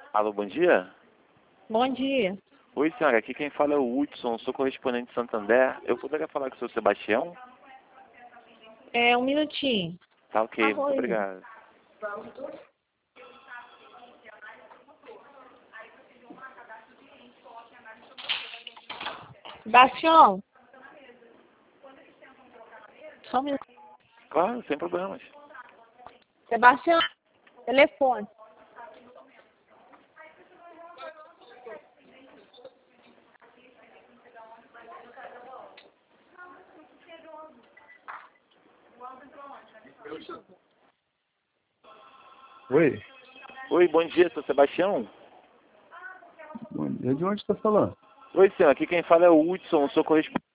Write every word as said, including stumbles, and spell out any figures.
Alô, bom dia? Bom dia. Oi, senhora, aqui quem fala é o Hudson, sou correspondente de Santander. Eu poderia falar com o seu Sebastião? É um minutinho. Tá ok, muito Arroz. obrigado. Sebastião. Só um minuto. Claro, sem problemas. Sebastião, telefone. Oi, Oi, bom dia, seu Sebastião? bom dia. De onde está falando? Oi, senhor, aqui quem fala é o Hudson, sou correspondente.